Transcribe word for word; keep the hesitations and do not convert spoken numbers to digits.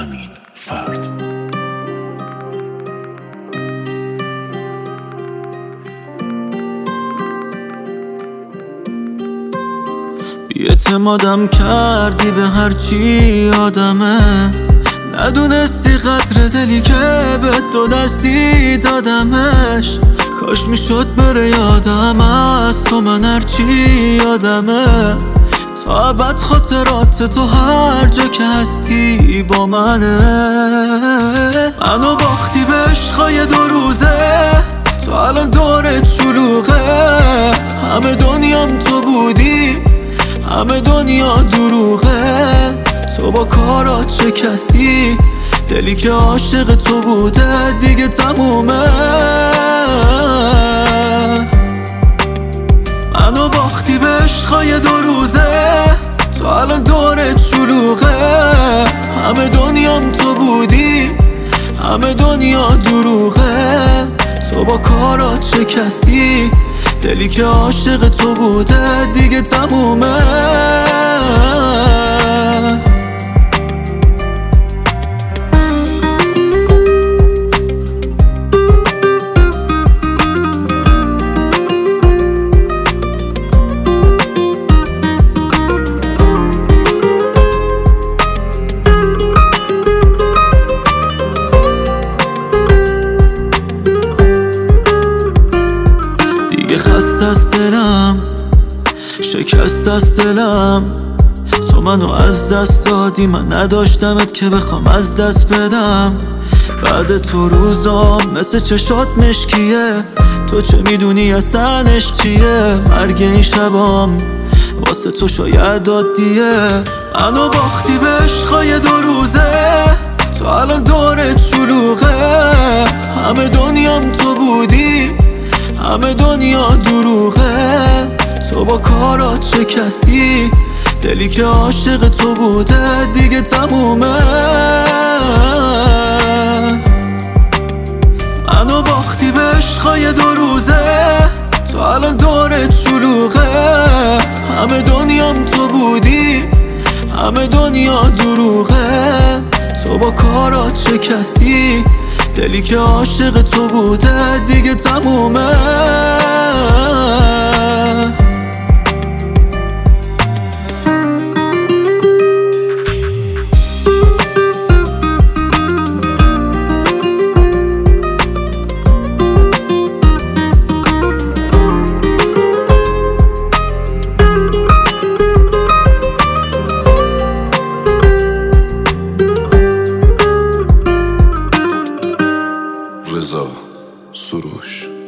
امین فرد. بی‌اعتمادم کردی به هرچی آدمه، ندونستی قدر دلی که به دو دستی دادمش. کاش میشد بره یادم از تو من هرچی یادمه، تا ابد خاطرات تو هر جا که هستی با منه. منو باختی به عشقای دو روزه، تو الان دورت شلوغه. همه دنیام تو بودی، همه دنیا دروغه. تو با کارات شکستی دلی که عاشق تو بوده، دیگه تمومه. منو باختی به عشقای دو روزه، تو الان دورت شلوغه. همه دنیام تو بودی، همه دنیا دروغه. تو با کارات شکستی دلی که عاشق تو بوده، دیگه تمومه. خسته از دلم، شکست از دلم. تو منو از دست دادی، من نداشتمت که بخوام از دست بدم. بعد تو روزام مثل چشات مشکیه، تو چه میدونی اصلا عشق چیه. مرگ این شبام واسه تو شاید عادیه. منو باختی به عشقای دو روزه، تو الان دورت شلوغه. همه دنیام تو بودی، همه دنیا دروغه. تو با کارات شکستی دلی که عاشق تو بوده، دیگه تمومه. منو باختی به عشقای دو روزه، تو الان دورت شلوغه. همه دنیام تو بودی، همه دنیا دروغه. تو با کارات شکستی دلی که عاشق تو بوده، دیگه تمومه. رضا سروش.